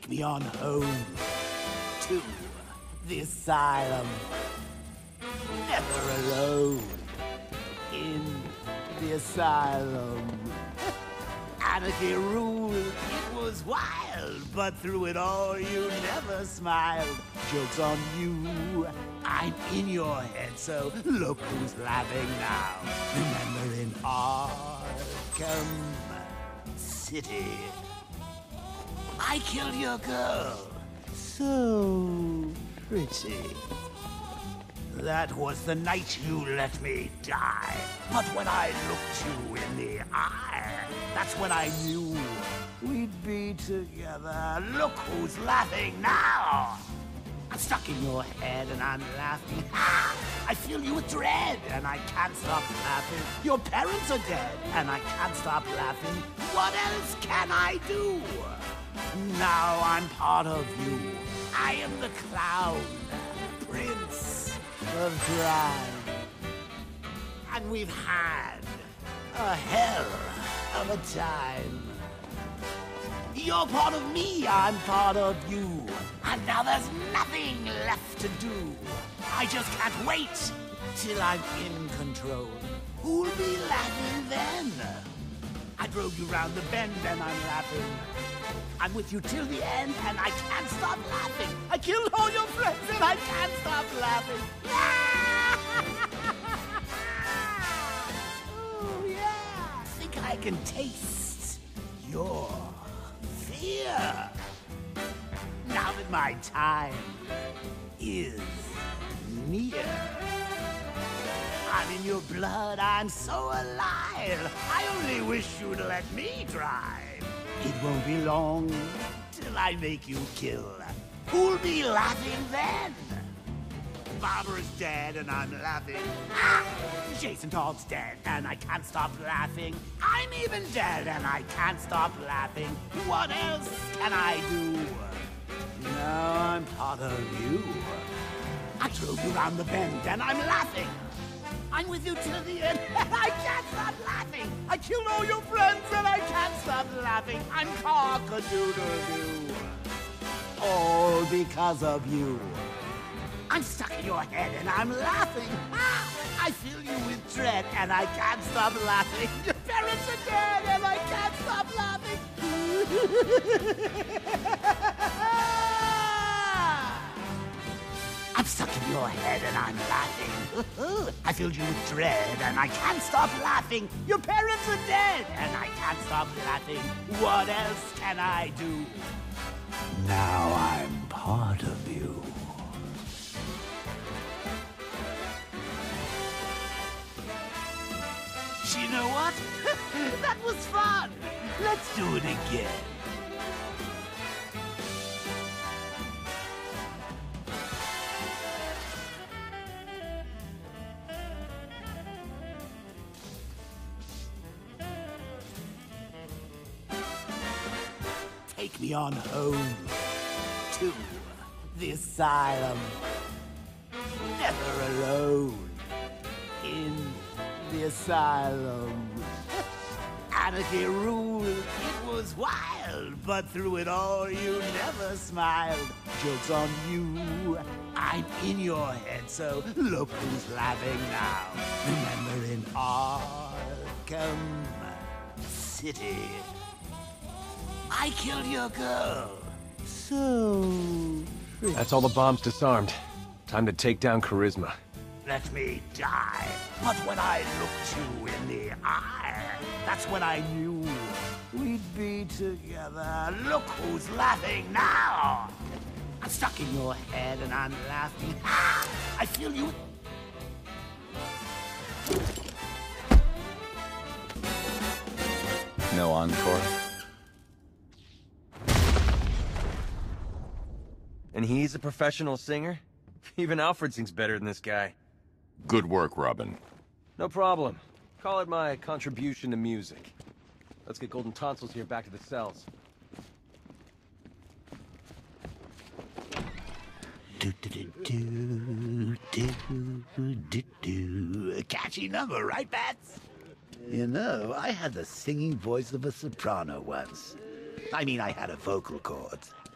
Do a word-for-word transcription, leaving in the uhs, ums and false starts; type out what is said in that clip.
Take me on home to the asylum. Never alone in the asylum. Anarchy ruled, it was wild, but through it all you never smiled. Joke's on you, I'm in your head, so look who's laughing now. Remember in Arkham City, I killed your girl, so pretty. That was the night you let me die. But when I looked you in the eye, that's when I knew we'd be together. Look who's laughing now. I'm stuck in your head and I'm laughing. Ah, I feel you with dread and I can't stop laughing. Your parents are dead and I can't stop laughing. What else can I do? Now I'm part of you. I am the clown, prince of crime. And we've had a hell of a time. You're part of me, I'm part of you. And now there's nothing left to do. I just can't wait till I'm in control. Who'll be laughing then? I drove you round the bend and I'm laughing. I'm with you till the end and I can't stop laughing. I killed all your friends and I can't stop laughing. Oh yeah, I think I can taste your fear. Now that my time is near, I'm in your blood, I'm so alive. I only wish you'd let me drive. It won't be long till I make you kill. Who'll be laughing then? Barbara's dead and I'm laughing. Ah! Jason Todd's dead and I can't stop laughing. I'm even dead and I can't stop laughing. What else can I do? Now I'm part of you. I drove you round the bend and I'm laughing. I'm with you till the end and I can't stop laughing. I killed all your friends and I can't stop laughing. I'm cock-a-doodle-doo. All because of you. I'm stuck in your head and I'm laughing. Ah, I fill you with dread and I can't stop laughing. Your parents are dead and I can't stop laughing. I'm stuck in your head and I'm laughing. I filled you with dread and I can't stop laughing. Your parents are dead and I can't stop laughing. What else can I do? Now I'm part of you. You know what? That was fun. Let's do it again. Take me on home to the asylum. Never alone in the asylum. Anarchy ruled, it was wild, but through it all you never smiled. Joke's on you, I'm in your head, so look who's laughing now. Remember in Arkham City, I killed your girl, so pretty. That's all the bombs disarmed. Time to take down Charisma. Let me die. But when I looked you in the eye, that's when I knew we'd be together. Look who's laughing now. I'm stuck in your head and I'm laughing. Ah, I feel you. No encore. And he's a professional singer? Even Alfred sings better than this guy. Good work, Robin. No problem. Call it my contribution to music. Let's get Golden Tonsils here back to the cells. Do, do, do, do, do, do, do. A catchy number, right, Bats? You know, I had the singing voice of a soprano once. I mean, I had a vocal cords.